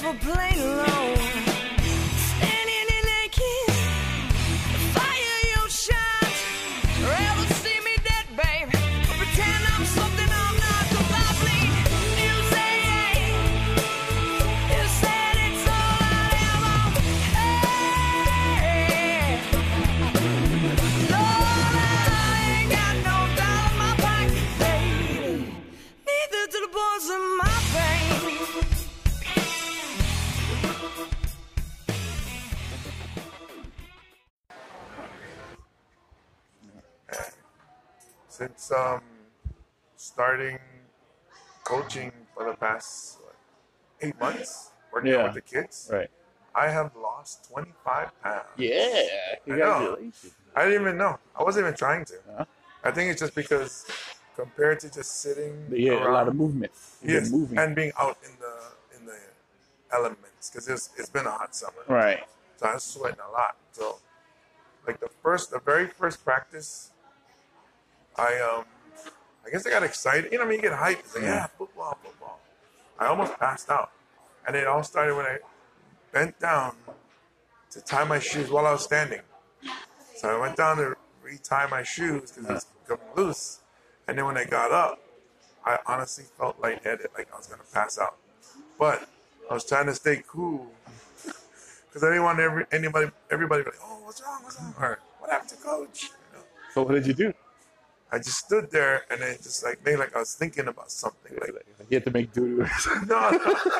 just for plain alone. Standing in naked, fire you shine. Ever see me dead, babe? Or pretend I'm something I'm not. 'Cause I bleed. You say you said it's all I ever had. Lord, I ain't got no dollar in my pocket, baby. Neither do the boys in my brain. Since starting coaching for the past 8 months, working Yeah. with the kids, Right. I have lost 25 pounds. Yeah. Congratulations. I didn't even know. I wasn't even trying to. Huh? I think it's just because compared to just sitting Yeah, around, a lot of movement. You've been yes, moving. and being out in the elements, because it's been a hot summer. Right. So I was sweating a lot. So like the very first practice, I guess I got excited. You know, I mean, you get hyped. It's like, yeah, football. I almost passed out. And it all started when I bent down to tie my shoes while I was standing. So I went down to retie my shoes because it was coming loose. And then when I got up, I honestly felt lightheaded, like I was going to pass out. But I was trying to stay cool because I didn't want everybody to be like, oh, what's wrong? Or what happened to coach? You know? So what did you do? I just stood there and then just like made like I was thinking about something. Like, You had to make doo-doo. no,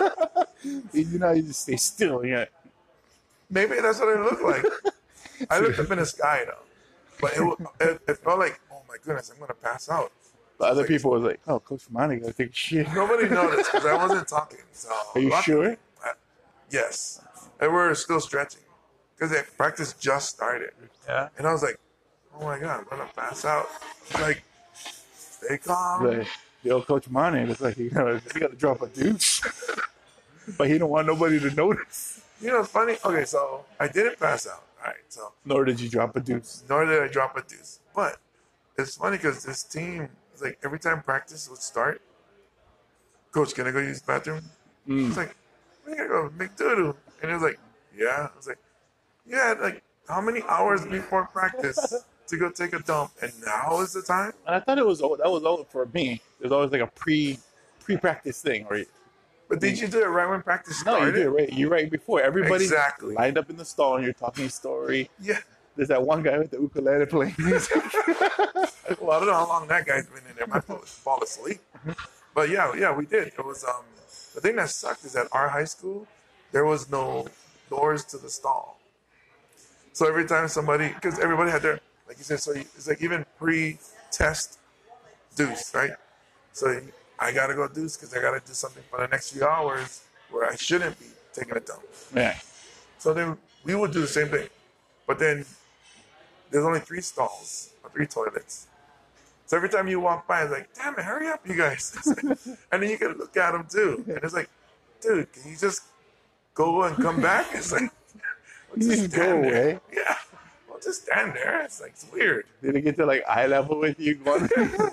You know, you just stay still. Yeah. maybe that's what it looked like. I looked up in the sky though, but it felt like, oh my goodness, I'm gonna pass out. But other people was like, oh, Coach Monty gotta take a shit. Nobody noticed because I wasn't talking. So Are you sure? Yes, and we're still stretching because the practice just started. Yeah. And I was like, oh my God, I'm gonna pass out. He's like, stay calm. Like, the old Coach Monty, it's like, you gotta drop a deuce. But he don't want nobody to notice. You know, it's funny. Okay, so I didn't pass out. All right, so Nor did you drop a deuce. nor did I drop a deuce. But it's funny because this team, it's like every time practice would start, Coach, can I go use the bathroom? It's like, we gotta go make doo-doo. And it was like, yeah. I was like, yeah, like how many hours before practice to go take a dump? And now is the time? And I thought that was all for me. There's always like a pre-practice thing, right? But did you do it right when practice No, started? you did right. You're right before everybody Exactly. lined up in the stall and you're talking story. Yeah. There's that one guy with the ukulele playing music. Well, I don't know how long that guy's been in there. Might fall asleep. But yeah, we did. It was the thing that sucked is at our high school there was no doors to the stall. So every time because everybody had their, like you said, so it's like even pre-test deuce, right? So I gotta go deuce because I gotta do something for the next few hours where I shouldn't be taking a dump. Yeah. So then we would do the same thing, but then there's only 3 stalls or 3 toilets. So every time you walk by, it's like, damn it, hurry up, you guys. And then you can look at them too. And it's like, dude, can you just go and come back? It's like, You just didn't go stand there. away. Yeah. Well, just stand there. It's like, it's weird. Did it get to like eye level with you? Going,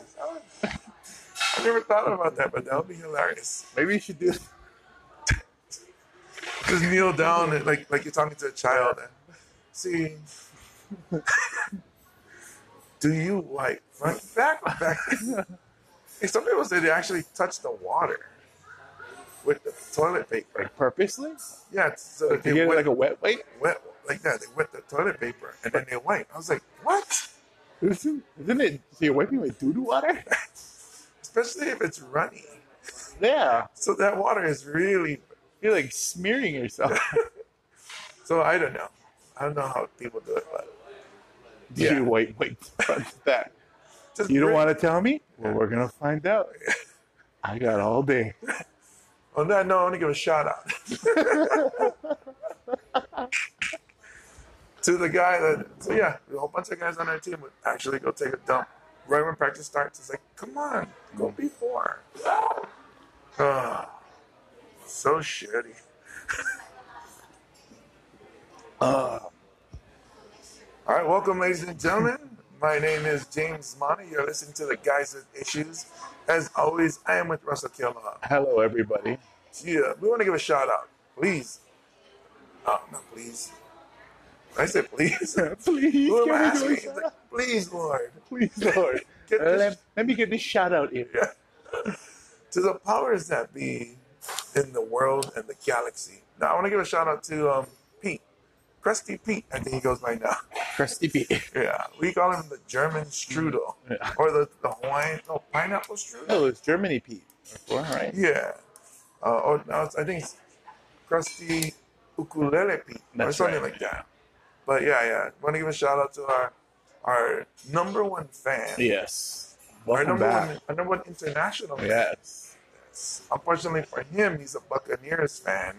I never thought about that, but that would be hilarious. maybe you should do it. Just kneel down and like you're talking to a child and see. Do you wipe front back? Hey, some people say they actually touch the water with the toilet paper. Like purposely? Yeah, so Like to they get wet, like a wet wipe? like that. They wet the toilet paper and then they wipe. I was like, what? Isn't it? So you're wiping with doo-doo water? Especially if it's runny. Yeah. So that water is really. You're like smearing yourself. So I don't know. I don't know how people do it, but Do Yeah. you wipe that? just You don't bring- want to tell me? Well, we're gonna find out. I got all day. On that note, I want to give a shout out to the guy that. So yeah, a whole bunch of guys on our team would actually go take a dump right when practice starts. It's like, come on, go before. So shitty. All right, welcome, ladies and gentlemen. My name is James Monty. You're listening to the Guys with Issues. As always, I am with Russell Killa. Hello, everybody. Yeah, we want to give a shout out please. Oh, not please. I said please. Please, Who am I can we asking? do He's like, please, Lord. Please, Lord. Get this- Let me get this shout out here. Yeah. To the powers that be in the world and the galaxy. Now, I want to give a shout out to Pete. Crusty Pete, I think he goes by now. Crusty Pete. Yeah, we call him the German strudel. Yeah. Or the Hawaiian, pineapple strudel. Oh, it's Germany Pete. Before, right? Yeah. Or now I think it's Crusty Ukulele Pete. Or That's something right. like that. But yeah. Want to give a shout out to our number one fan. Yes. Our Welcome back. number one international fan. Yes. Unfortunately for him, he's a Buccaneers fan.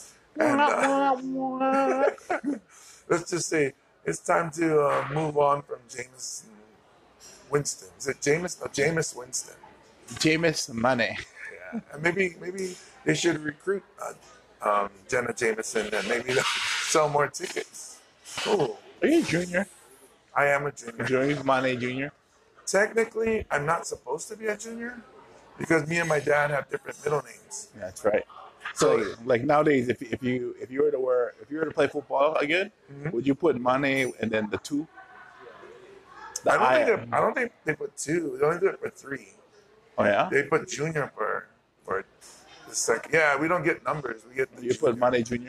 And let's just say it's time to move on from Jameis Winston. Is it Jameis? No, Jameis Winston. Jameis Money. Yeah, and maybe they should recruit Jenna Jameson and maybe they'll sell more tickets. Oh, Are you a junior? I am a junior. Junior Money Junior? Technically, I'm not supposed to be a junior because me and my dad have different middle names. That's right. So, like nowadays, if you were to play football again, would you put Mane and then the two? I don't think they put two. They only do it for three. Oh yeah. They put junior for the second. Yeah, we don't get numbers. We get the You put Mane Junior.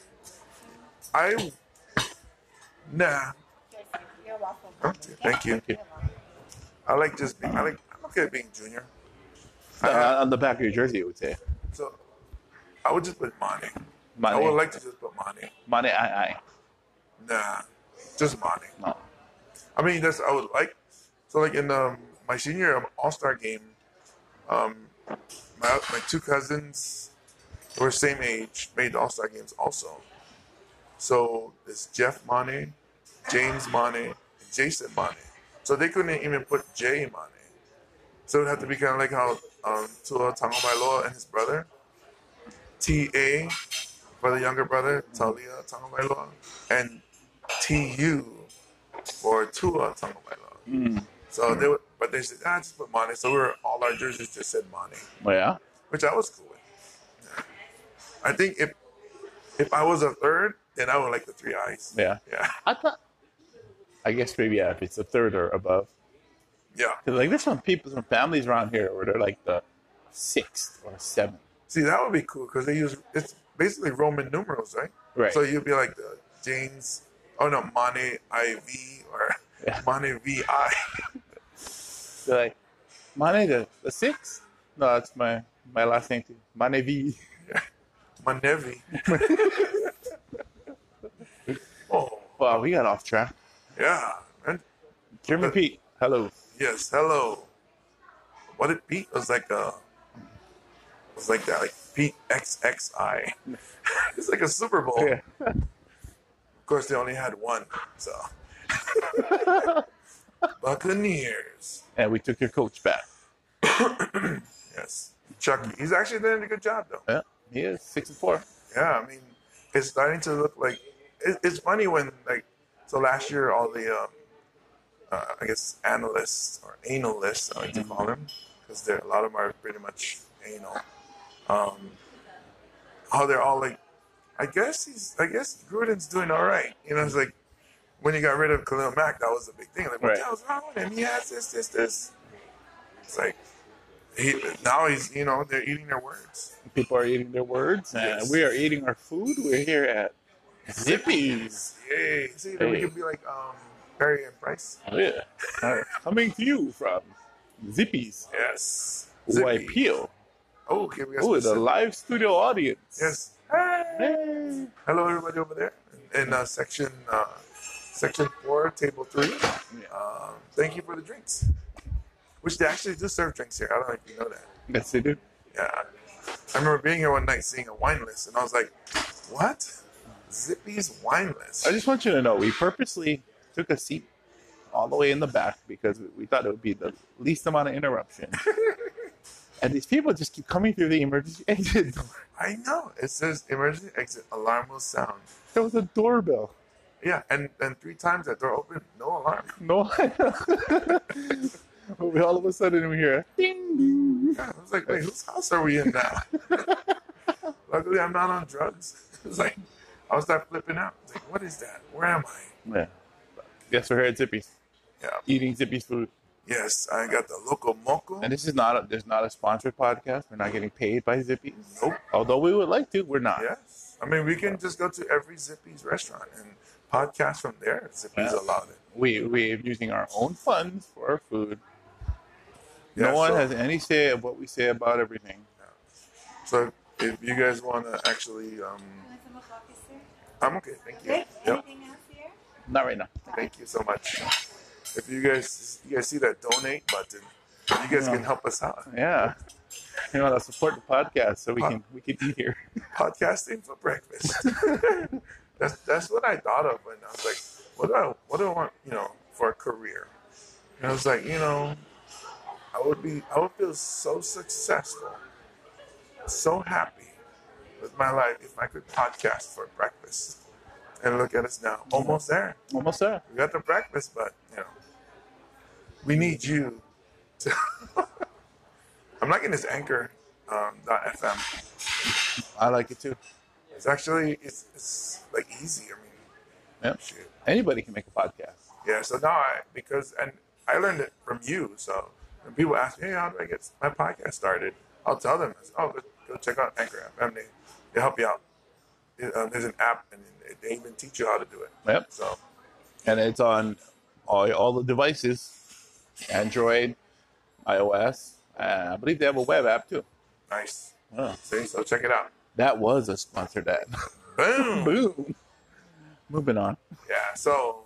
Nah. You're welcome. Okay, thank you. you. I like just being. I'm okay at being junior. On the back of your jersey, it would say So I would just put Mane. Mane. I would like to just put Mane. Mane I. Nah, just Mane. No. I mean, I would like. So like in my senior All-Star game, my two cousins who were same age made the All-Star games also. So it's Jeff Mane, James Mane, and Jason Mane. So they couldn't even put J Mane. So it would have to be kind of like how Tua Tagovailoa and his brother, T.A. for the younger brother, Talia Tagovailoa, and T.U. for Tua Tagovailoa. So they said, just put Mane. So all our jerseys just said Mane, Oh yeah. which I was cool with. Yeah. I think if I was a third, then I would like the three eyes. Yeah. Yeah. I guess maybe if it's a third or above. Yeah. 'Cause, like there's some families around here where they're like the sixth or seventh. See, that would be cool because it's basically Roman numerals, right? Right. So you'd be like the James, Mane IV or Yeah. Mane VI. They're like Mane the sixth? No, that's my last name too. Mane V. Manevi. Oh, Wow, we got off track. yeah. And German Pete, hello. yes, hello. What did Pete was like that, like Pete XXI. It's like a Super Bowl. Yeah. Of course, they only had one, so. Buccaneers. And we took your coach back. Yes. Chucky. He's actually doing a good job, though. Yeah, he is 6-4. Yeah, I mean, it's starting to look like it's funny when so last year all the I guess analysts or analists I like to call them because a lot of them are pretty much anal. How they're all like, I guess Gruden's doing all right. You know, it's like when you got rid of Khalil Mack, that was a big thing. Like, what Right. the hell's wrong with him? He has this. It's like he's they're eating their words. People are eating their words, and Yes. we are eating our food. We're here at Zippy's. Yay! See, then we Hey. could be like Perry and Price. Oh, yeah. Coming to you from Zippy's. Yes. Why Zippy. Peel? Oh, okay, we got Oh, the specific. live studio audience. Yes. Hey. Hey. Hello, everybody over there in section 4, table 3. Thank you for the drinks. Which they actually do serve drinks here. I don't know if you know that. Yes, they do. Yeah. I remember being here one night seeing a wine list, and I was like, "What? Zippy's wine list?" I just want you to know, we purposely took a seat all the way in the back because we thought it would be the least amount of interruption. And these people just keep coming through the emergency exit door. I know. It says emergency exit alarm will sound. There was a doorbell. Yeah, and 3 times that door opened, no alarm. No. We all of a sudden we hear ding ding. Yeah, I was like, wait, whose house are we in now? Luckily, I'm not on drugs. It's like, I was start flipping out. It's like, what is that? Where am I? Yeah. Guess we're here at Zippy's. Yeah. Eating Zippy's food. Yes, I got the Loco Moco. And this is not a sponsored podcast. We're not getting paid by Zippy's. Nope. Although we would like to, we're not. Yes. I mean, we can just go to every Zippy's restaurant and podcast from there. Zippy's Yeah. allowed it. We're using our own funds for our food. Yeah, No one so- has any say of what we say about everything. So if you guys want to actually, Want some coffee, sir? I'm okay. Thank you. Okay. Yep. Anything else here? Not right now. Thank you so much. If you guys see that donate button, you guys can help us out. Yeah. You know, let's support the podcast so we can eat here. Podcasting for breakfast. that's what I thought of when I was like, what do I want, for a career? And I was like, I would feel so successful, so happy with my life if I could podcast for breakfast. And look at us now, almost there. Almost there. We got the breakfast, but we need you to. I'm liking this Anchor .fm. I like it too. It's actually it's like easy. I mean, Yep. shit. Anybody can make a podcast. Yeah. So now I learned it from you. So when people ask me, hey, how do I get my podcast started? I'll tell them, go check out Anchor FM. They help you out. There's an app, and they even teach you how to do it. Yep. So And it's on all the devices. Android, iOS. I believe they have a web app too. nice. Oh, See, so check it out. that was a sponsored ad. Boom. Boom. Moving on. Yeah. So,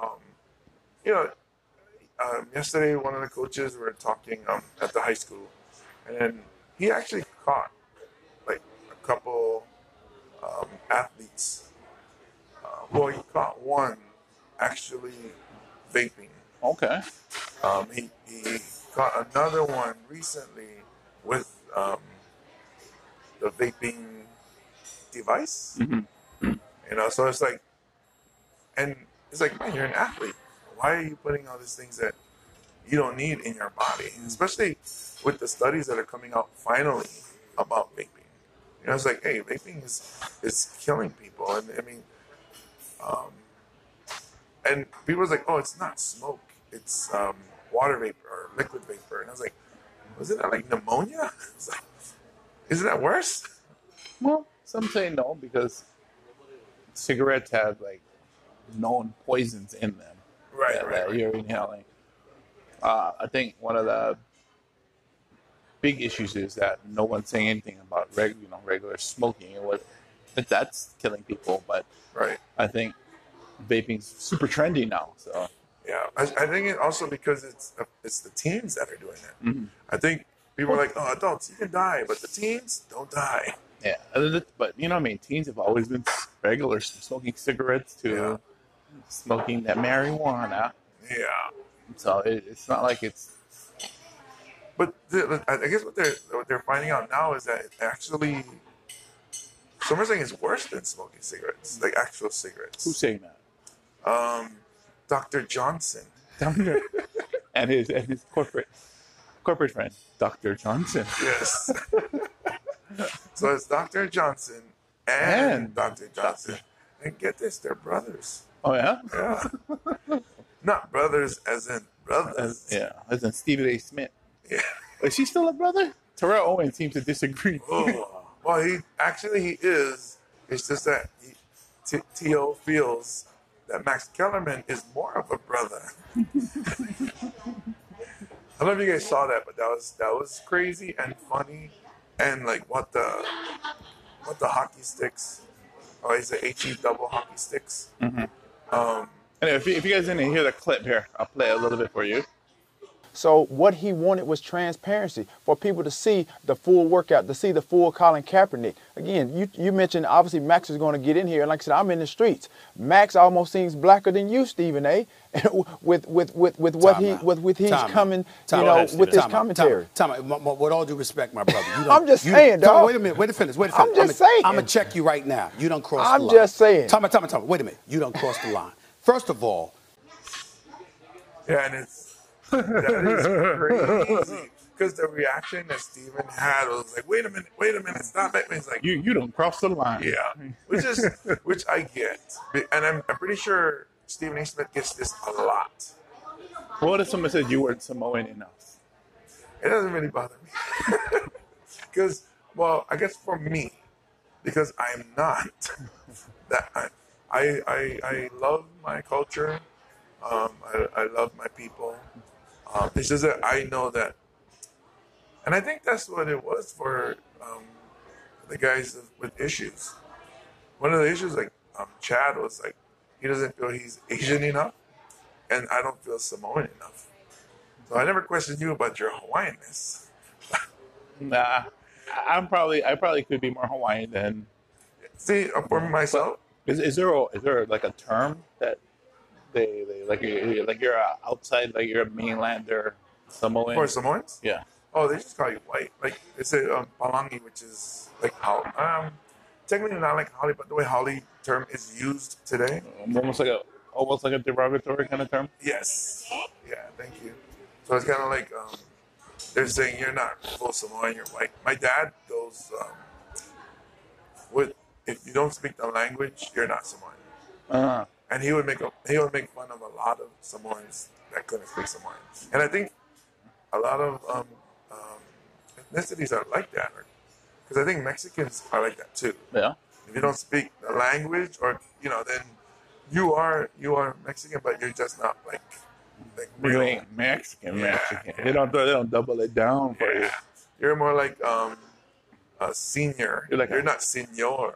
yesterday one of the coaches were talking at the high school, and he actually caught like a couple athletes. He caught one actually vaping. Okay. He caught another one recently with the vaping device. Mm-hmm. So it's like, and it's like, man, you're an athlete. Why are you putting all these things that you don't need in your body? Especially with the studies that are coming out finally about vaping. It's like, hey, vaping is killing people. And I mean, and people was like, oh, it's not smoke. It's water vapor or liquid vapor. And I was like, wasn't that like pneumonia? It's like, isn't that worse? Well, some say no because cigarettes have like known poisons in them that you're inhaling. I think one of the big issues is that no one's saying anything about regular smoking and that's killing people. But Right. I think vaping's super trendy now. So Yeah, I think it also because it's the teens that are doing it. Mhm. I think people are like, oh, adults, you can die, but the teens don't die. yeah, but teens have always been regular smoking cigarettes to Yeah. smoking that marijuana. Yeah, So it's not like it's but I guess what they're finding out now is that it actually, some are saying it's worse than smoking cigarettes, like actual cigarettes. who's saying that? Dr. Johnson. and his corporate friend, Dr. Johnson. Yes. So it's Dr. Johnson and Dr. Johnson. And get this, they're brothers. Oh yeah, Yeah. Not brothers as in brothers. yeah. As in Stephen A. Smith. Yeah. Is she still a brother? Terrell Owens seems to disagree. Oh. Well, he is. It's just that T.O. feels that Max Kellerman is more of a brother. I don't know if you guys saw that, but that was crazy and funny, and like what the hockey sticks. Oh, he's a HE double hockey sticks. Anyway, if you guys didn't hear the clip here, I'll play a little bit for you. So what he wanted was transparency for people to see the full workout, to see the full Colin Kaepernick. Again, you mentioned obviously Max is going to get in here, and like I said, I'm in the streets. Max almost seems blacker than you, Stephen A. with what he's coming, with his commentary. Time out. With all due respect, my brother, I'm just saying, dog. Wait a minute. Wait to finish. I'm just saying. I'm gonna check you right now. You don't cross the I'm line. just saying. Time out. Wait a minute. You don't cross the line. First of all, Yeah, and that is crazy. because the reaction that Steven had was like, wait a minute, stop it. And he's like, You don't cross the line. yeah, which I get, and I'm pretty sure Stephen A. Smith gets this a lot. What if someone said you weren't Samoan enough? It doesn't really bother me because, well, I guess for me, because I'm not that. I love my culture. I love my people. It's just that I know that, and I think that's what it was for the guys with issues. One of the issues, like Chad, was like he doesn't feel he's Asian enough, and I don't feel Samoan enough. So I never questioned you about your Hawaiianness. Nah, I probably could be more Hawaiian than. See, for myself, Is there like a term that they like you're outside, like you're a mainlander Samoan? for Samoans, Yeah. oh, they just call you white. Like they say palangi, which is like how technically not like Holly, but the way Holly term is used today. Almost like a derogatory kind of term. Yes. Yeah, thank you. So it's kind of like they're saying you're not full Samoan, you're white. My dad goes with if you don't speak the language, you're not Samoan. And he would make fun of a lot of Samoans that couldn't speak Samoan. And I think a lot of ethnicities are like that, because I think Mexicans are like that too. Yeah. If you don't speak the language, or then you are Mexican, but you're just not like You real. ain't Mexican. Yeah. They don't double it down for you. Yeah. You're more like a senior. You're Not senor.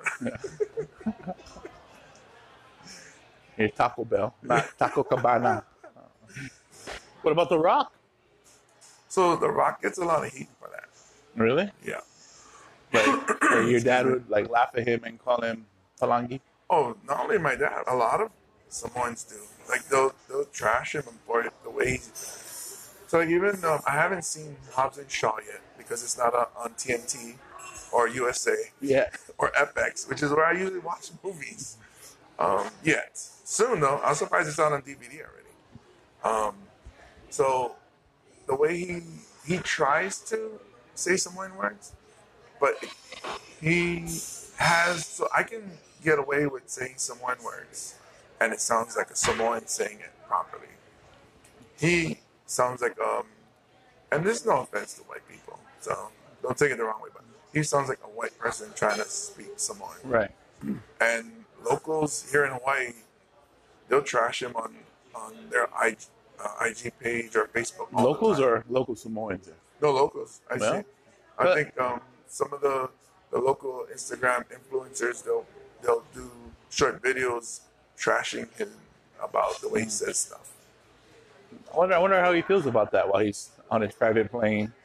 You're Taco Bell, not Taco Cabana. What about The Rock? So The Rock gets a lot of heat for that. Really? Yeah. Like your dad would like laugh at him and call him Palangi? Oh, not only my dad, a lot of Samoans do. Like they'll trash him for the way he's. So like even I haven't seen Hobbs and Shaw yet because it's not on TNT or USA Yeah. or FX, which is where I usually watch movies. Yet soon though, I'm surprised it's out on DVD already. So the way he tries to say Samoan words, but he has, so I can get away with saying Samoan words and it sounds like a Samoan saying it properly. He sounds like and there's no offense to white people, so don't take it the wrong way, but he sounds like a white person trying to speak Samoan. Right. And locals here in Hawaii, they'll trash him on their IG page or Facebook. all the Locals time. or local Samoans? No, locals. Well, I think some of the local Instagram influencers, they'll do short videos trashing him about the way he says stuff. I wonder how he feels about that while he's on his private plane.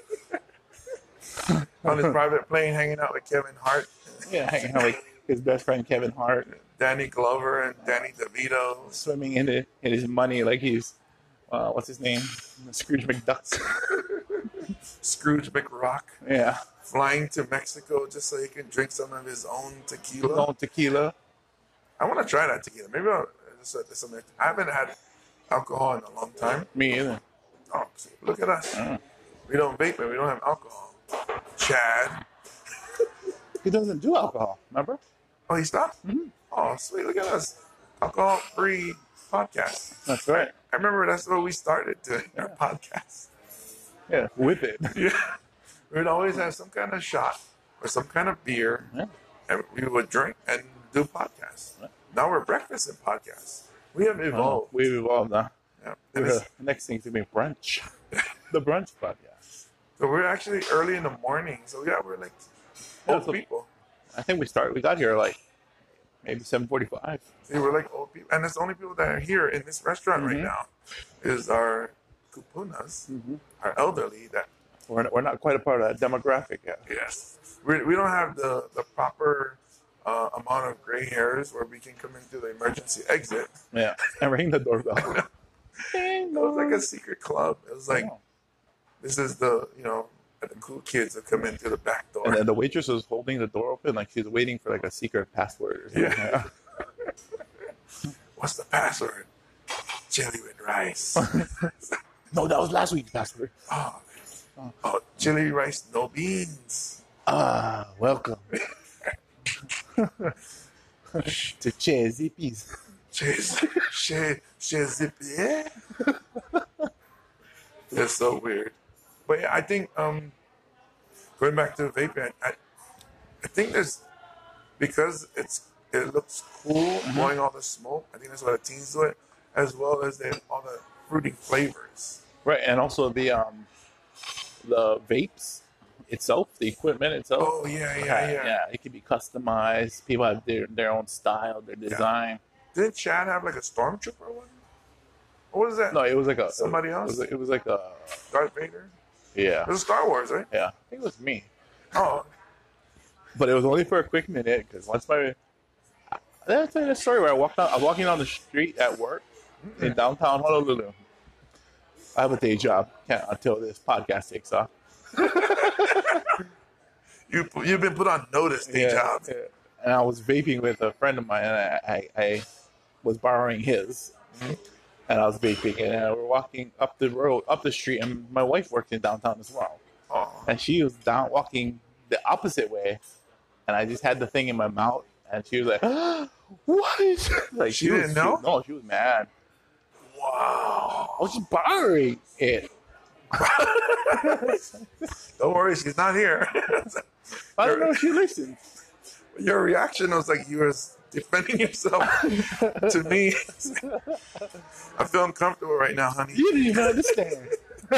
On his private plane, hanging out with Kevin Hart, Yeah, hanging out with his best friend Kevin Hart, Danny Glover, and Danny DeVito. swimming in his money like he's what's his name? Scrooge McDuck. Scrooge McRock Yeah. flying to Mexico just so he can drink some of his own tequila. His own tequila. I want to try that tequila. Maybe I haven't had alcohol in a long time. Me either. Oh, see, look at us. We don't vape, but we don't have alcohol. Chad. He doesn't do alcohol, remember? Oh, he stopped? Oh, sweet. Look at us. Alcohol-free podcast. That's right. I remember that's what we started doing, our podcast. Yeah, with it. Yeah. We'd always have some kind of shot or some kind of beer, Yeah. and we would drink and do podcasts. Now we're breakfast and podcasts. We have evolved. We've evolved now. Yeah. And it's- The next thing's gonna be brunch. The brunch podcast. so we're actually early in the morning. So yeah, we're like old so- people. I think we got here like maybe 7:45. See, we're like old people. And it's the only people that are here in this restaurant right now is our kupunas, our elderly that, We're not quite a part of that demographic yet. yes, we don't have the proper amount of gray hairs where we can come in through the emergency exit. Yeah. And ring the doorbell. It was like a secret club. It was like, Oh. this is the cool kids that come in through the back door. And then the waitress was holding the door open like she's waiting for like a secret password. Or something. Yeah. What's the password? Jelly with rice. No, that was last week's password. Oh, Oh, chili rice, no beans. Ah, welcome to Che Zippies. Yeah. It's so weird. But yeah, I think going back to vaping, I think there's because it looks cool blowing all the smoke. I think that's why the teens do it, as well as all the fruity flavors. Right, and also the vapes itself, the equipment itself. Oh yeah. It can be customized. People have their own style, their design. Didn't Chad have like a stormtrooper one? What was that? No, it was like a somebody else. It was like a Darth Vader. Yeah. It was Star Wars, right? Yeah, I think it was me. Oh, But it was only for a quick minute because once my. I'll tell you the story where I was walking down the street at work in downtown Honolulu. I have a day job until this podcast takes off. You've been put on notice, day job. Yeah. And I was vaping with a friend of mine, and I was borrowing his. And I was vaping, and we're walking up the street, and my wife worked in downtown as well. Oh. And she was walking the opposite way, and I just had the thing in my mouth, and she was like, "What is?" Like She didn't know? No, she was mad. Wow. I was just borrowing it. Don't worry, she's not here. I don't know if she listens. Your reaction was like you were defending yourself to me. I feel uncomfortable right now, honey. You didn't even understand.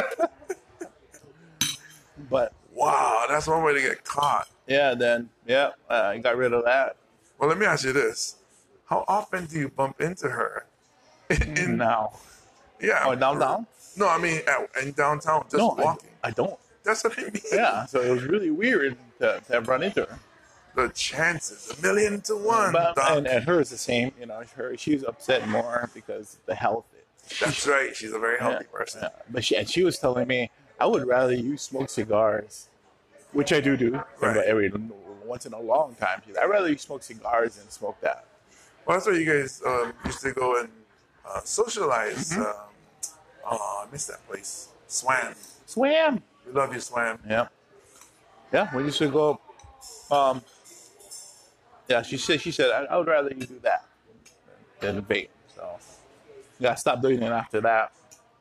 But Wow, that's one way to get caught. yeah, then I got rid of that. Well, let me ask you this: how often do you bump into her? Now, Yeah. oh, downtown? No, I mean in downtown, just No, walking. I don't. That's what I mean. Yeah, so it was really weird to have run into her. The chances, 1,000,000 to 1. But, Doc. and her is the same. She was upset more because the health. That's right. She's a very healthy person. Yeah. But she was telling me, I would rather you smoke cigars, which I do, Right. but every once in a long time. I'd rather you smoke cigars than smoke that. Well, that's where you guys used to go and socialize. Mm-hmm. I miss that place. Swam. Swam. We love you, Swam. Yeah. Yeah, we used to go. Yeah, she said I would rather you do that than vape. So you gotta stop doing it after that.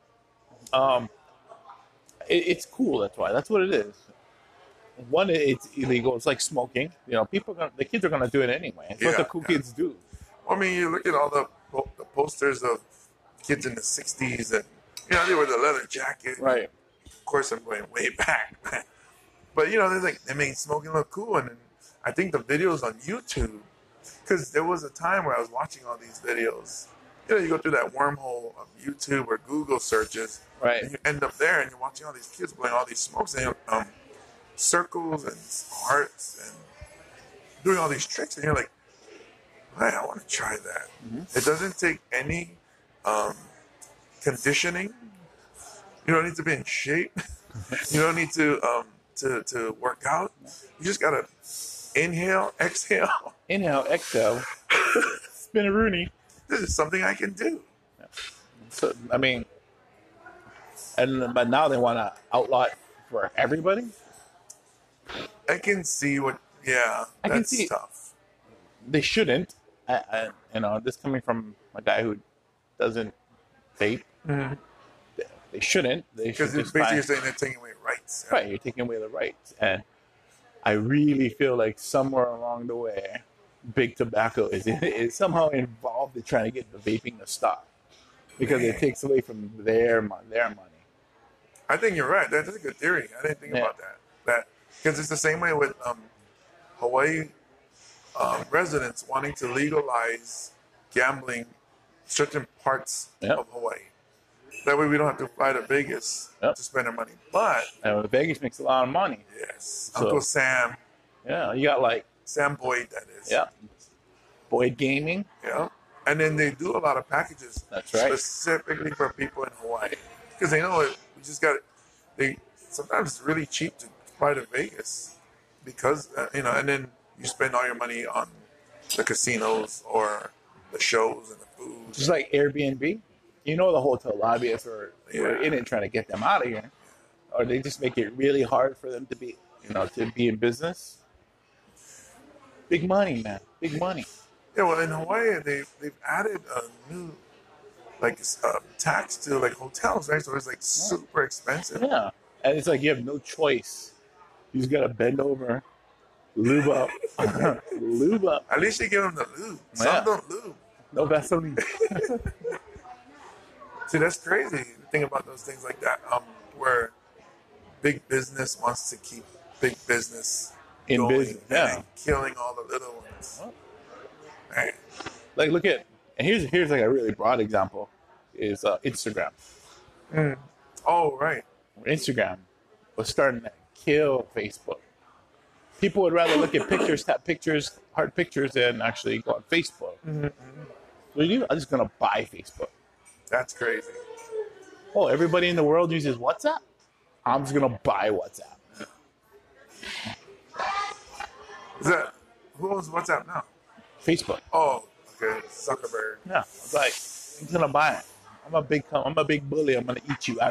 It's cool. That's what it is. One, it's illegal. It's like smoking. The kids are gonna do it anyway. It's what the cool kids do. I mean, you look at all the posters of kids in the 60s, and they wear the leather jacket. Right. Of course, I'm going way back. But they made smoking look cool, and then I think the videos on YouTube, because there was a time where I was watching all these videos. You go through that wormhole of YouTube or Google searches, Right. and you end up there, and you're watching all these kids blowing all these smokes, and circles and hearts, and doing all these tricks, and you're like, hey, I want to try that. Mm-hmm. It doesn't take any conditioning. You don't need to be in shape. You don't need to work out. You just gotta inhale, exhale. Inhale, exhale. Spin a Rooney. This is something I can do. So I mean, but now they want to outlaw it for everybody. I can see what. Yeah, I can that's see- tough. They shouldn't. This coming from a guy who doesn't vape. Mm-hmm. They shouldn't. They should Because just basically you're buy- saying they're taking away rights. Right, you're taking away the rights. And I really feel like somewhere along the way, big tobacco is somehow involved in trying to get the vaping to stop. Because it takes away from their money. I think you're right. That's a good theory. I didn't think about that. Because it's the same way with Hawaii residents wanting to legalize gambling certain parts of Hawaii. That way we don't have to fly to Vegas to spend our money. But And Vegas makes a lot of money. yes, So- Uncle Sam, Yeah, you got like, Sam Boyd, that is. Boyd Gaming. Yeah. And then they do a lot of packages That's right. specifically for people in Hawaii. Because they know we just got it. Sometimes it's really cheap to fly to Vegas because, and then you spend all your money on the casinos or the shows and the food. Just like Airbnb. The hotel lobbyists were in it trying to get them out of here. or they just make it really hard for them to be, to be in business. Big money, man. Big money. Yeah, well, in Hawaii, they've added a new tax to like hotels, right? So it's like super expensive. Yeah, and it's like you have no choice. You just gotta bend over, lube up, lube up. At least you give them the lube. Some don't lube. No Vaseline. See, that's crazy. Think about those things like that, where big business wants to keep big business In going business, yeah. and killing all the little ones. Man. Like, look at, and here's like a really broad example, is Instagram. Oh, right. Instagram was starting to kill Facebook. People would rather look at pictures, tap pictures, heart pictures, than actually go on Facebook. What do you do? I'm just gonna buy Facebook. That's crazy. Oh, everybody in the world uses WhatsApp? I'm just gonna buy WhatsApp. Who owns WhatsApp now? Facebook. Oh, okay. Zuckerberg. Yeah, it's like, I'm gonna buy it. I'm a big bully. I'm gonna eat you.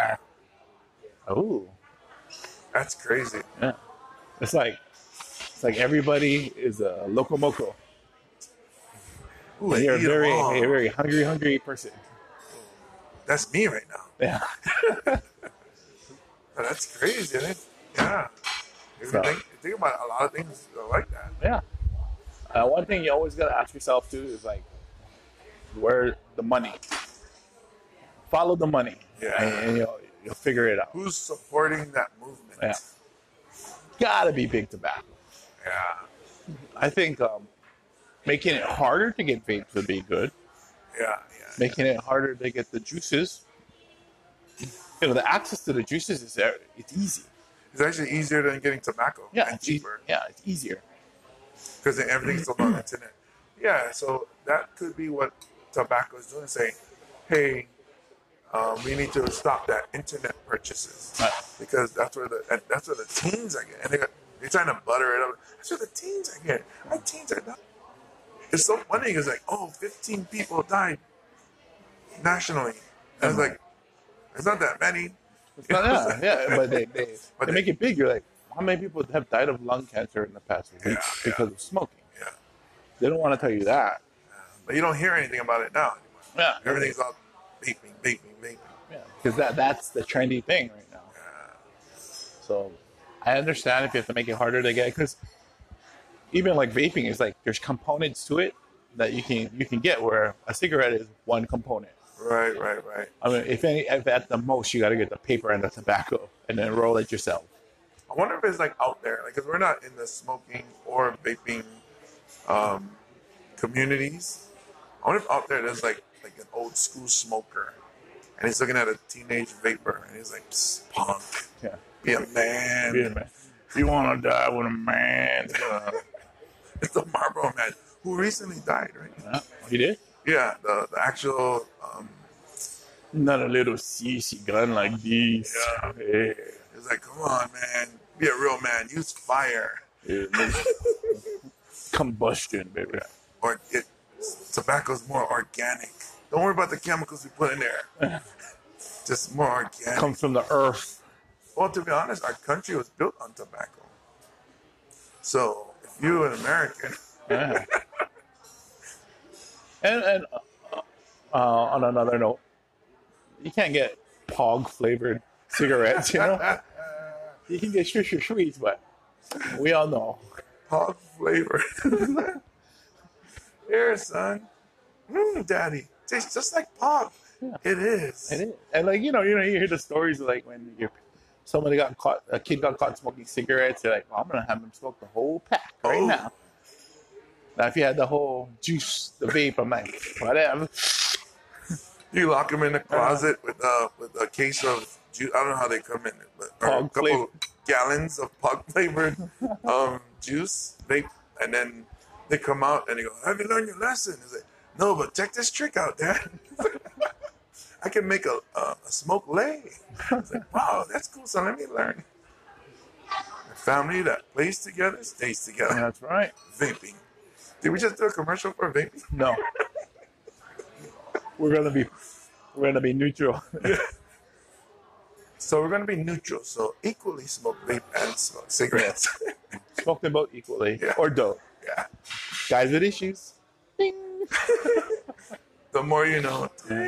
Oh, That's crazy. yeah. It's like everybody is a loco moco. Ooh, And you're a eat 'em all. very hungry person. That's me right now. Yeah. Oh, that's crazy. Yeah. You So- think about a lot of things like that. Yeah. One thing you always gotta ask yourself too is like, where the money? Follow the money. Yeah. And you'll figure it out. Who's supporting that movement? Yeah. Gotta be big tobacco. Yeah. I think making it harder to get vapes would be good. Yeah. Making it harder to get the juices. The access to the juices is there. It's easy. It's actually easier than getting tobacco. Yeah, And it's cheaper. it's easier. Because everything's sold on the internet. Yeah, so that could be what tobacco is doing, saying, hey, we need to stop that internet purchases. Right. Because that's where the teens are getting. And they're trying to butter it up. That's where the teens are getting. Our teens are dying. It's so funny because 15 people died nationally. And it's like, it's not that many. But they make it big. You're like, how many people have died of lung cancer in the past week because of smoking? Yeah. They don't want to tell you that. But you don't hear anything about it now anymore. Yeah. Everything's all vaping. Yeah, because that's the trendy thing right now. So I understand if you have to make it harder to get, because even like vaping is like there's components to it that you can get, where a cigarette is one component. Right. I mean, if at the most you got to get the paper and the tobacco and then roll it yourself. I wonder if it's like out there, like, because we're not in the smoking or vaping communities. I wonder if out there there's like an old school smoker, and he's looking at a teenage vapor, and he's like, "Psst, punk, Yeah. be a man." Yeah, man. You want to die with a man? It's the Marlboro Man who recently died, right? Yeah. He did? Yeah, the actual. Not a little CC gun like this. Yeah. Hey. It's like, come on, man, be a real man. Use fire, Combustion, baby. or tobacco's more organic. Don't worry about the chemicals we put in there. Just more organic. Comes from the earth. Well, to be honest, our country was built on tobacco. So if you're an American, Yeah. And on another note, you can't get Pog flavored cigarettes, you know? You can get Swisher Sweets, but we all know. Pog flavor. Here, son. Daddy. Tastes just like Pog. Yeah. It is. It is. And like, you hear the stories of like when a kid got caught smoking cigarettes, they're like, well, I'm gonna have him smoke the whole pack right Oh. now. Now if you had the whole juice, the vape, I'm like, whatever. You lock them in the closet with a case of juice. I don't know how they come in, but or a Pog couple flavor. gallons of Pog flavored juice, vape, and then they come out and they go, "Have you learned your lesson?" It's like, "No, but check this trick out, Dad. I can make a smoke lay." It's like, wow, that's cool. So let me learn. A family that plays together stays together. That's right. Vaping. Did we just do a commercial for vaping? No. We're gonna be neutral. So we're gonna be neutral. So equally smoke vape and smoke cigarettes. Smoke them both equally, Yeah. or don't. Yeah. Guys with issues. Ding. The more you know.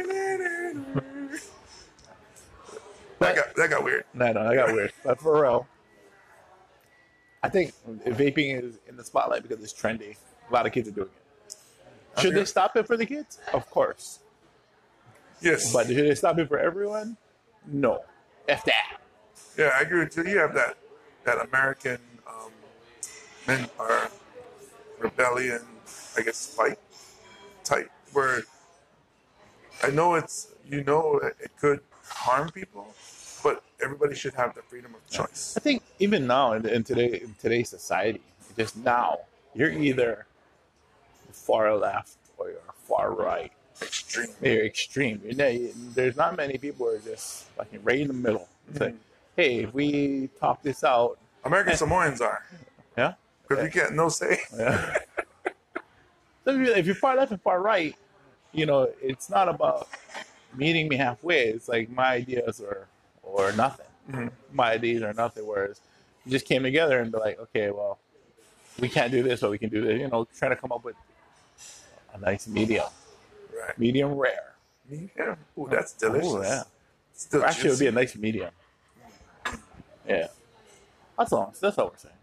That got weird. No, that got weird. But for real, I think vaping is in the spotlight because it's trendy. A lot of kids are doing it. Should they stop it for the kids? Of course. Yes. But should they stop it for everyone? No. F that. Yeah, I agree with you. You have that American men are rebellion, I guess, fight type where I know it could harm people, but everybody should have the freedom of choice. I think even now in today's society, just now, you're either far left or you're far right. Extreme. You're extreme. There's not many people who are just like right in the middle. It's like, hey, if we talk this out, American Samoans are. yeah, Because you get no say. yeah. So if you're far left and far right, it's not about meeting me halfway. It's like my ideas or nothing. Mm-hmm. My ideas are nothing. Whereas you just came together and be like, okay, well, we can't do this, but we can do this. Trying to come up with a nice medium, Right. medium rare. Yeah. Ooh, that's delicious. Oh yeah. Still Actually, it would be juicy. a nice medium. Yeah. That's all we're saying.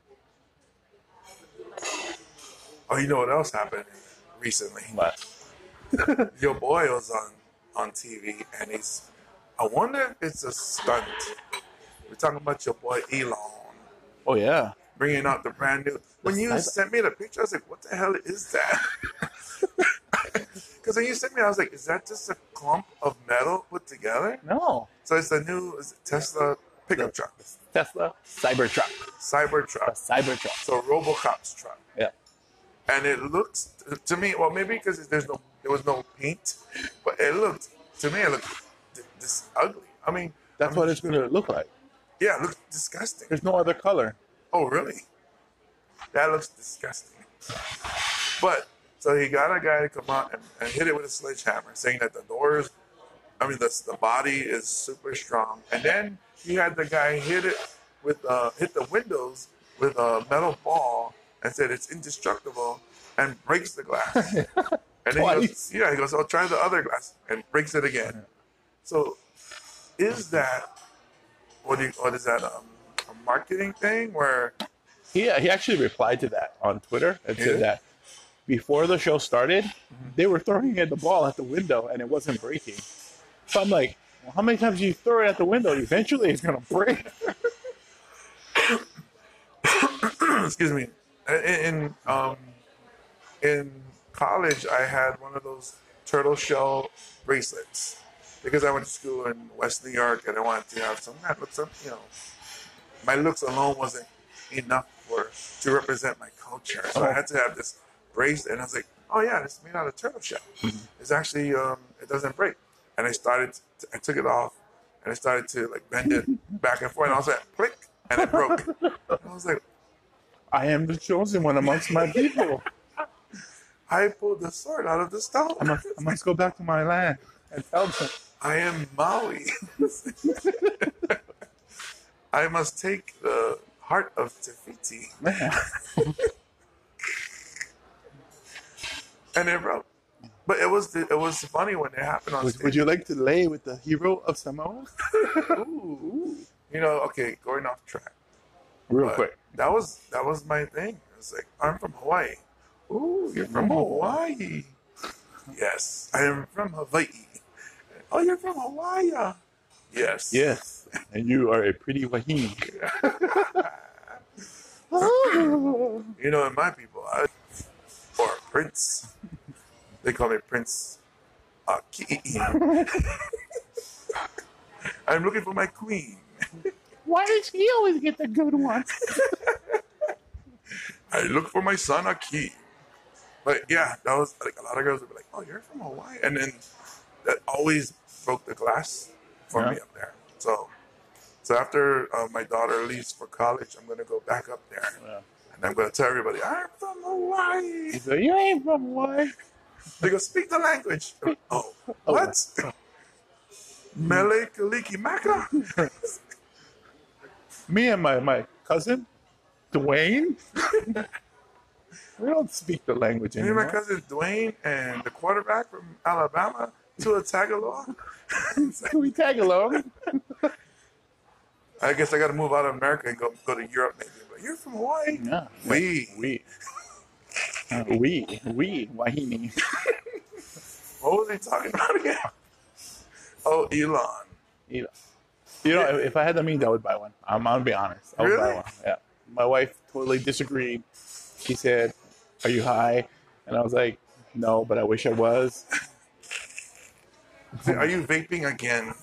Oh, you know what else happened recently? But Your boy was on TV, and I wonder if it's a stunt. We're talking about your boy Elon oh yeah. bringing out the brand new. When you sent me the picture, I was like, what the hell is that? Because when you sent me, I was like, is that just a clump of metal put together? No. So it's the new Tesla pickup truck, Tesla Cybertruck. Cybertruck. Cybertruck. So RoboCop's truck. Yeah. And it looks to me, well, maybe because there was no paint, but it looked this ugly. I mean, That's what it's going to look like. yeah, it looks disgusting. There's no other color. Oh, really? That looks disgusting. But so he got a guy to come out and hit it with a sledgehammer, saying that the body is super strong. And then he had the guy hit the windows with a metal ball and said it's indestructible and breaks the glass. And then he goes, I'll try the other glass, and breaks it again. So is that what is that a marketing thing where He actually replied to that on Twitter and said that before the show started, they were throwing the ball at the window and it wasn't breaking. So I'm like, well, how many times do you throw it at the window? Eventually it's going to break. excuse me, in college I had one of those turtle shell bracelets because I went to school in West New York and I wanted to have some that looks up, my looks alone wasn't enough to represent my culture, so I had to have this bracelet, and I was like, oh yeah, it's made out of turtle shell. It's actually it doesn't break. And I took it off and I started to like bend it back and forth, and I was like, click, and it broke. And I was like, I am the chosen one amongst my people. I pulled the sword out of the stone. I must go back to my land and tell them. I am Maui. I must take the heart of Tafiti. And it broke. But it was funny when it happened on stage. Would you like to lay with the hero of Samoa? Ooh. Okay, going off track. Real But quick. That was my thing. It's like, I'm from Hawaii. Ooh, you're from Hawaii. Yes, I am from Hawaii. Oh, you're from Hawaii. Yes. Yes. And you are a pretty wahine. In my people, or Prince. They call me Prince Aki. I'm looking for my queen. Why does he always get the good ones? I look for my son Aki. But yeah, that was like a lot of girls would be like, "Oh, you're from Hawaii," and then that always broke the glass for me up there. So after my daughter leaves for college, I'm gonna go back up there, and I'm gonna tell everybody, "I'm from Hawaii." So you ain't from Hawaii. They go, "Speak the language." Oh, what? Mele Kaliki Maka? Me and my cousin, Dwayne, we don't speak the language Me and anymore. my cousin Dwayne and the quarterback from Alabama, Tua Tagovailoa. We tag along. I guess I got to move out of America and go to Europe maybe. But you're from Hawaii. Yeah. We. Wahine. What was he talking about again? Oh, Elon. You know, if I had the means, I would buy one. I'm gonna be honest. I would buy Really? one. Yeah. My wife totally disagreed. She said, "Are you high?" And I was like, "No, but I wish I was." Are you vaping again?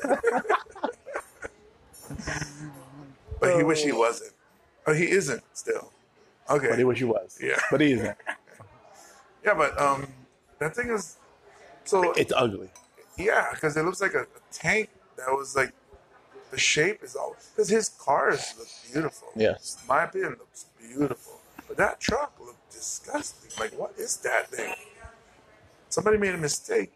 But he wish he wasn't. Oh, he isn't still. Okay. But he wish he was. Yeah. But he isn't. Yeah, but that thing is so. It's ugly. Yeah, because it looks like a tank that was like the shape is all because his cars look beautiful. Yes. My opinion looks beautiful, but that truck looked disgusting. Like, what is that thing? Somebody made a mistake.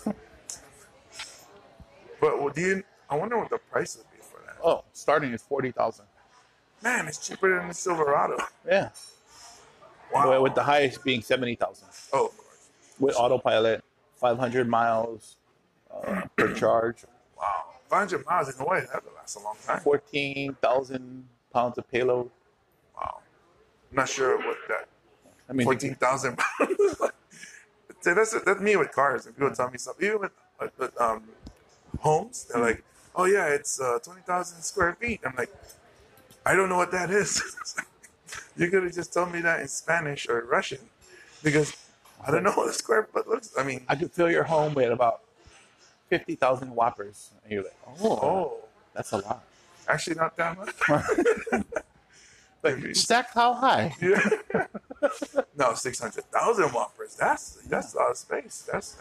But I wonder what the price would be for that. Oh, starting is 40,000. Man, it's cheaper than the Silverado. Yeah. Wow. With the highest being 70,000. Oh, of course. With autopilot, 500 miles per charge, Wow. 500 miles in Hawaii, that would last a long time. 14,000 pounds of payload. Wow. I'm not sure what that I mean, 14,000 pounds. That's me with cars. If people tell me something, even with homes, they're like, "Oh yeah, it's 20,000 square feet." I'm like, I don't know what that is. You could have just told me that in Spanish or Russian, because I don't know what a square foot looks. I mean, I could fill your home with about 50,000 whoppers. And you're like, oh, that's a lot. actually not that much. Like, stacked how high? Yeah. No, 600,000 whoppers. That's a lot of space. That's.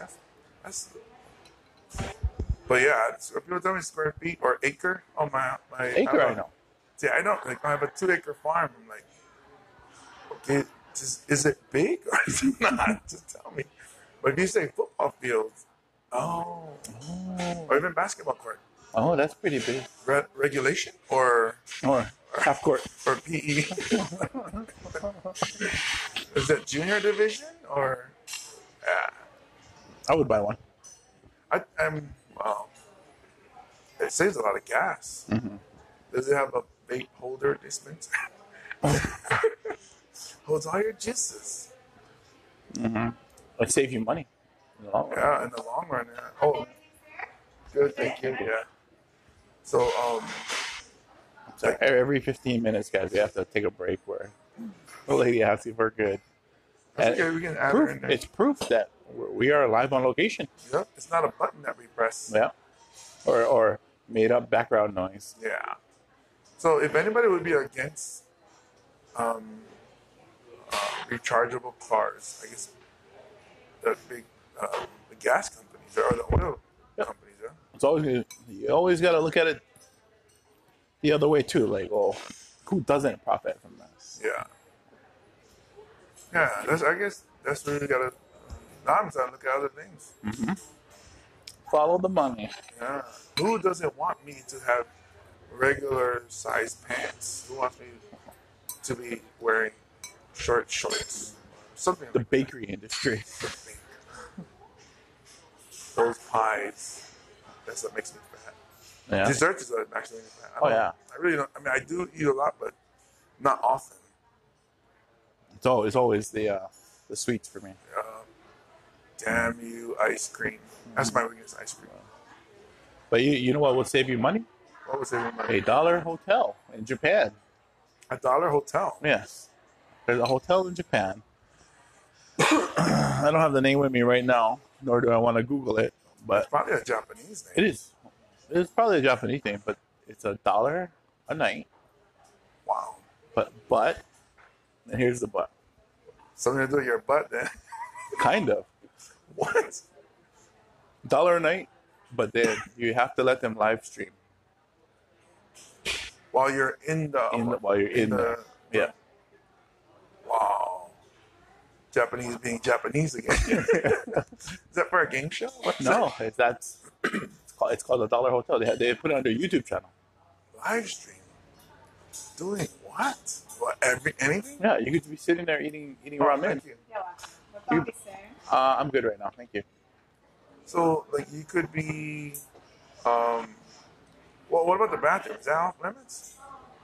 But yeah, so people tell me square feet or acre. Oh my Acre, I know. See, I don't like. I have a 2-acre farm. I'm like, okay, is it big or is it not? Just tell me. But if you say football fields, or even basketball court, Oh, that's pretty big. regulation or Or half court. PE. Is it junior division or? I would buy one. I'm well. It saves a lot of gas. Mm-hmm. Does it have a vape holder dispenser? Holds all your juices. It'd save you money. In the long run. Yeah, in the long run. Yeah. Oh, good. Thank you. Yeah. So So every 15 minutes, guys, we have to take a break where the lady asks if we're good. okay, we can add her in there. It's proof that we are live on location. Yep, it's not a button that we press. Yeah. Or made up background noise. Yeah. So if anybody would be against rechargeable cars, I guess the big the gas companies or the oil companies, yeah. It's always you always got to look at it the other way too. Like, oh, who doesn't profit from this? Yeah. Yeah, I guess that's where we gotta. Now I'm trying to look at other things. Follow the money. Yeah. Who doesn't want me to have regular sized pants? Who wants me to be wearing short shorts? Something The like bakery industry. that. Those pies. That's what makes me fat. Yeah. Dessert is what actually makes me fat. Oh, yeah. I really don't. I mean, I do eat a lot, but not often. It's always the sweets for me. Damn you, ice cream. That's my weakness, ice cream. But you know what would save you money? What was it? $1 hotel in Japan. $1 hotel. Yes. There's a hotel in Japan. I don't have the name with me right now, nor do I want to Google it, but Probably a Japanese it name. is. It's probably a Japanese name, but it's $1 a night. Wow. But, and here's the but. Something to do with your butt then. Kind of. What? $1 a night, but then you have to let them live stream While you're while you're in there. Yeah. Wow. Japanese being Japanese again. Is that for a game show? What's No, that? it's called $1 Hotel. They put it on their YouTube channel. Live stream. Doing what? What? Anything? Yeah, you could be sitting there eating ramen. Thank you. I'm good right now, thank you. So, like, you could be. Well, what about the bathroom? Is that off limits?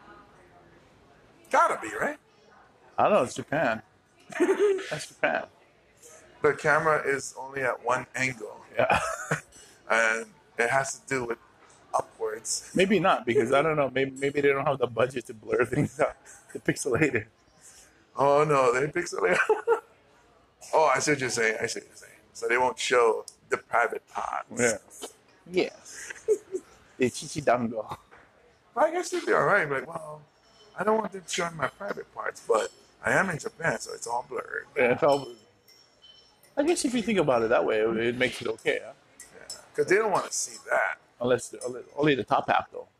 Gotta be, right? I don't know, it's Japan. That's Japan. The camera is only at one angle, Yeah. and it has to do with upwards. Maybe not, because I don't know, maybe they don't have the budget to blur things out, to pixelate it. Oh no, they pixelate. Oh, I see what you're saying. So they won't show the private parts. Yeah. Yes. The chichidango. Well, I guess they'd be all right. Like, well, I don't want them showing my private parts, but I am in Japan, so it's all blurred. Yeah, it's all, I guess if you think about it that way, it makes it okay, huh? Yeah, because they don't want to see that. Unless only the top half, though.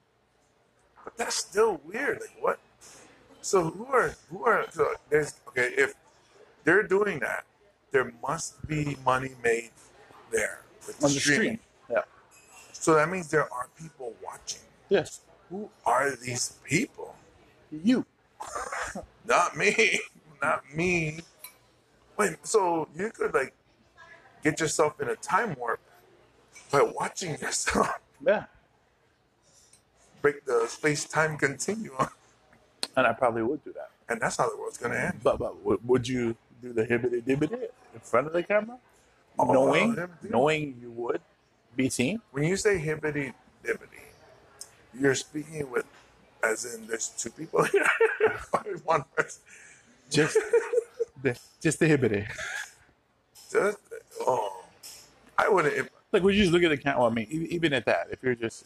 But that's still weird. Like, what? So who are? So there's okay. If they're doing that, there must be money made there with On the streaming. stream. Yeah. So that means there are people watching. Yes. Who are these people? You. Not me. Not me. Wait, so you could like get yourself in a time warp by watching yourself Yeah. break the space-time continuum, And I probably would do that. and that's how the world's gonna end. But would you do the hibbity dibbity in front of the camera? Oh, knowing hibbity. knowing you would be seen? When you say hibbity dibbity, you're speaking with, as in there's two people here, or one person. Just the hibbity. Just, oh, I wouldn't. Like, would you just look at the camera? Well, I mean, even at that, if you're just,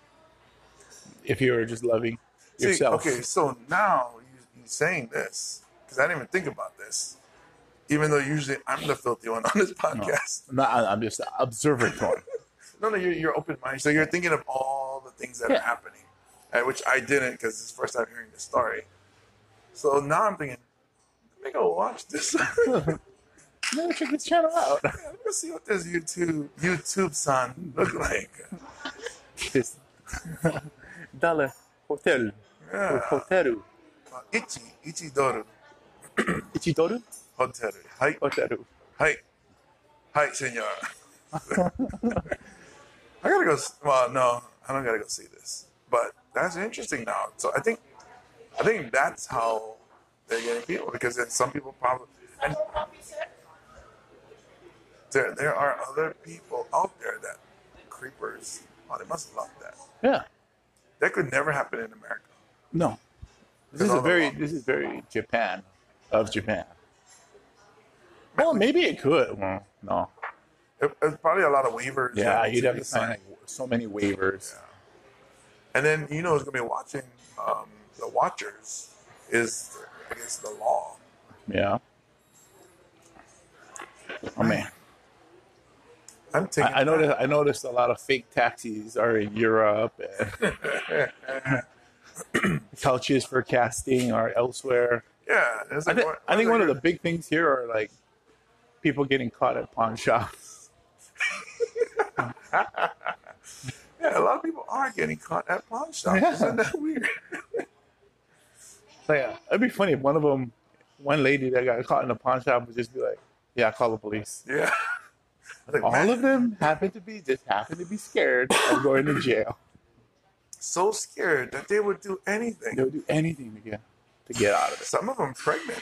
if you're just loving See, yourself. okay, so now you're saying this because I didn't even think about this. Even though usually I'm the filthy one on this podcast. I'm just an observatory. No, you're open-minded. So you're thinking of all the things that are happening, which I didn't because it's the first time hearing the story. So now I'm thinking, let me go watch this. Never check this channel out. Let's see what this YouTube son look like. This Dale Hotel. Yeah. Hoteru. Ichidoru Ichidoru? Hoteru. Hi, Hoteru. hi, senor. I gotta go. Well, no, I don't gotta go see this. But that's interesting now. So I think that's how they're getting people, because then some people probably. And there are other people out there that creepers. Oh, they must love that. Yeah. That could never happen in America. No. This is very Japan of Japan. Well, maybe it could. Well, no. It's probably a lot of waivers. Yeah, that you'd need have be to sign signed. like so many waivers. Yeah. And then who's gonna be watching the Watchers is, I guess, the law. Yeah. Oh man. I'm taking. I noticed a lot of fake taxis are in Europe. And couches for casting are elsewhere. Yeah, it's like, I think one of the big things here are like people getting caught at pawn shops. Yeah, a lot of people are getting caught at pawn shops. Yeah. Isn't that weird? Like, it'd be funny if one lady that got caught in a pawn shop would just be like, "Yeah, call the police." Yeah. I think, All man, of them happen to be scared of going to jail. so scared that they would do anything. They'll do anything to get out of it. Some of them pregnant.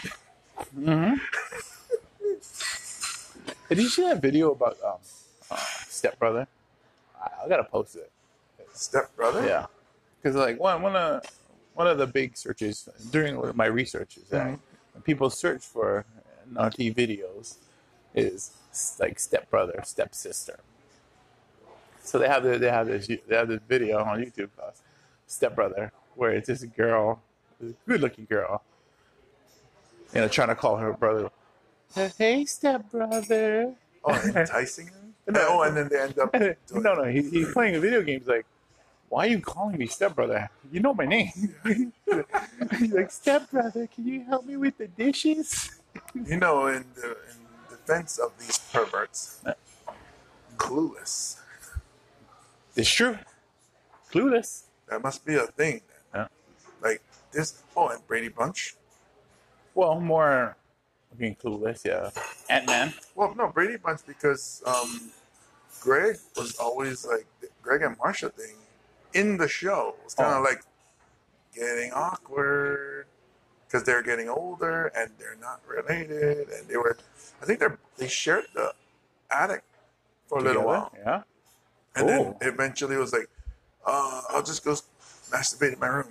Did you see that video about Step Brother? I gotta post it. Step brother. Yeah, because like one of the big searches during my research is that when people search for naughty videos is like Step Brother, Step Sister. So they have this video on YouTube called Step Brother, where it's this girl, this good looking girl, trying to call her brother, "Hey, Step Brother." Oh, enticing him. No. Oh, and then they end up. Doing No, he's playing a video game. He's like, "Why are you calling me stepbrother? You know my name." He's like, "Stepbrother, can you help me with the dishes?" In defense of these perverts, clueless. It's true. Clueless. That must be a thing. Yeah. Like this. Oh, and Brady Bunch. Well, more being clueless, yeah. Ant-Man. Well, no, Brady Bunch because Greg was always like Greg and Marsha thing in the show. It was kind of like getting awkward because they're getting older and they're not related, and they were. I think they shared the attic for a little while. Yeah. And then eventually it was like, I'll just go masturbate in my room.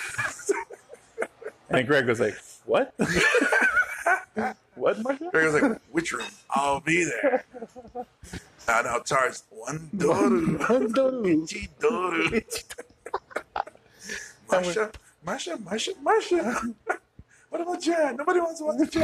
And Greg was like, what? What, Marsha? Greg was like, which room? I'll be there. And I'll charge $1. $1. Marsha. What about Jan? Nobody wants to watch the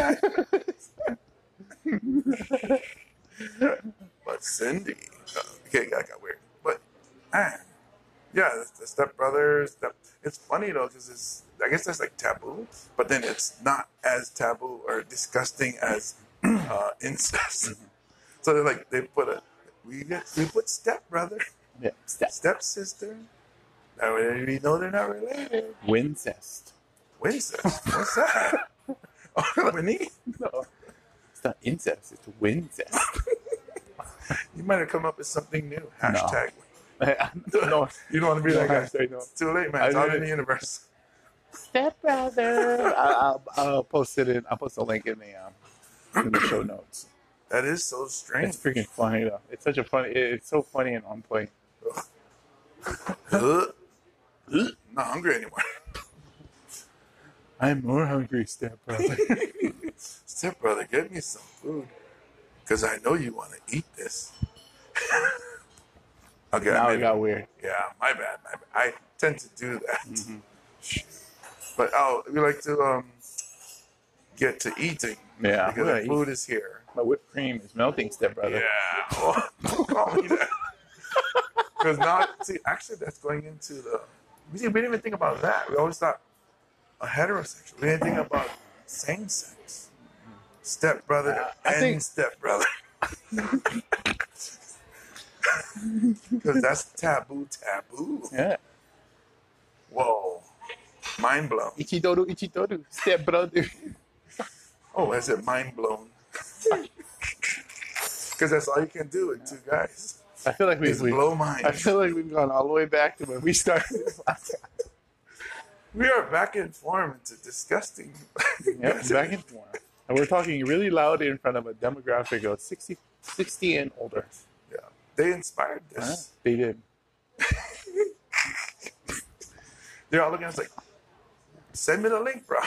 Jan. But Cindy, okay, that got weird. But man, yeah, the stepbrothers. It's funny though because I guess that's like taboo, but then it's not as taboo or disgusting as incest. So they're like they put stepbrother, Yeah. stepsister. That way we know they're not related. Wincest. Wincest. What's that? Oh, Winnie? No. It's not incest, it's wincest. You might have come up with something new. Hashtag. No. You don't want to be that guy. Hashtag no. It's too late, man. It's out in the universe. Stepbrother. I'll post it in. I'll post a link in the show notes. That is so strange. It's freaking funny though. It's such a funny. It's so funny and on point. Not hungry anymore. I'm more hungry, stepbrother. Stepbrother, get me some food. Because I know you want to eat this. Okay, Now it got weird. Yeah, my bad. I tend to do that. Mm-hmm. But we like to get to eating. Yeah, Because the food is here. My whipped cream is melting, stepbrother. Yeah. Don't call me that. Because now, see, actually, that's going into the. We didn't even think about that. We always thought a heterosexual. We didn't think about same sex. Stepbrother and stepbrother. Because that's taboo. Yeah. Whoa. Mind blown. Ichidoru, stepbrother. Oh, I said mind blown. Because that's all you can do with two guys. I feel like blow minds. I feel like we've gone all the way back to when we started this podcast. We are back in form into disgusting. Yep, back in form. And we're talking really loud in front of a demographic of 60 and older. Yeah. They inspired this. They did. They're all looking at us like, send me the link, bro.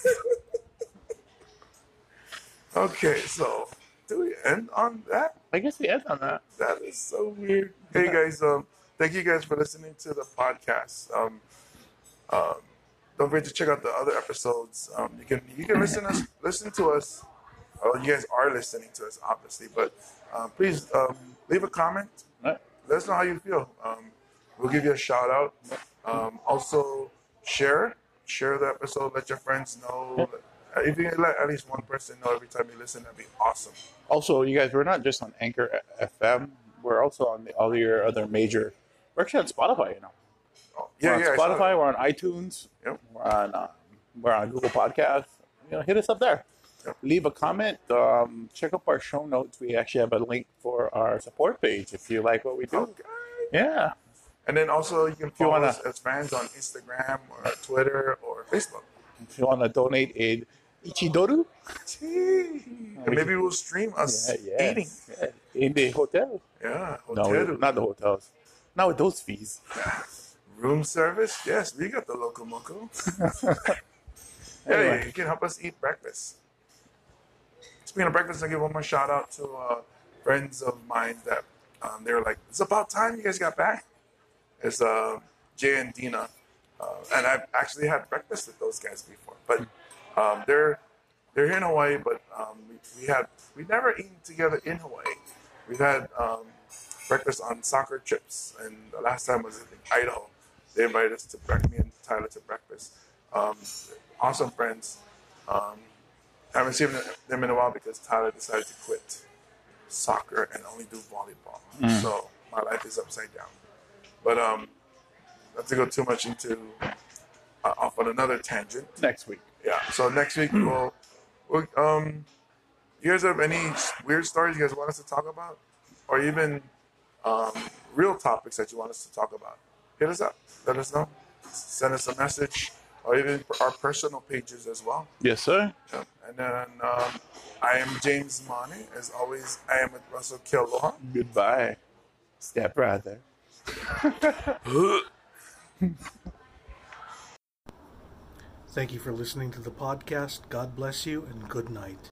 Okay, so do we end on that? I guess we end on that. That is so weird. Hey guys, thank you guys for listening to the podcast. Don't forget to check out the other episodes. You can listen to us. Oh, you guys are listening to us, obviously, but please leave a comment. Right. Let us know how you feel. We'll give you a shout out. Also, share the episode. Let your friends know. If you can let at least one person know every time you listen, that'd be awesome. Also, you guys, we're not just on Anchor FM. We're also on all your other major. We're actually on Spotify, you know. Oh, We're on Spotify. We're on iTunes. Yep. We're on Google Podcasts. Hit us up there. Yep. Leave a comment. Check up our show notes. We actually have a link for our support page if you like what we do. Okay. Yeah. And then also you can follow us as fans on Instagram or Twitter or Facebook. If you want to donate a Ichidoru, And maybe we'll stream us eating. Yeah. In the hotel. Yeah. No, Hotel. not the hotels. Not with those fees. Room service? Yes, we got the Loco Moco. Anyway. Hey, you can help us eat breakfast. Speaking of breakfast, I'll give one more shout out to friends of mine that they were like, it's about time you guys got back. It's Jay and Dina. And I've actually had breakfast with those guys before. But they're here in Hawaii, but we never eaten together in Hawaii. We've had breakfast on soccer trips, and the last time was in Idaho. They invited us to me and Tyler to breakfast. Awesome friends. Haven't seen them in a while because Tyler decided to quit soccer and only do volleyball. So my life is upside down. But not to go too much into off on another tangent. Next week. Yeah. So next week we'll you guys have any weird stories you guys want us to talk about, or even real topics that you want us to talk about? Hit us up. Let us know. Send us a message, or even our personal pages as well. Yes, sir. Yeah. And then I am James Mane. As always, I am with Russell Kealoha. Goodbye, step brother. Thank you for listening to the podcast. God bless you and good night.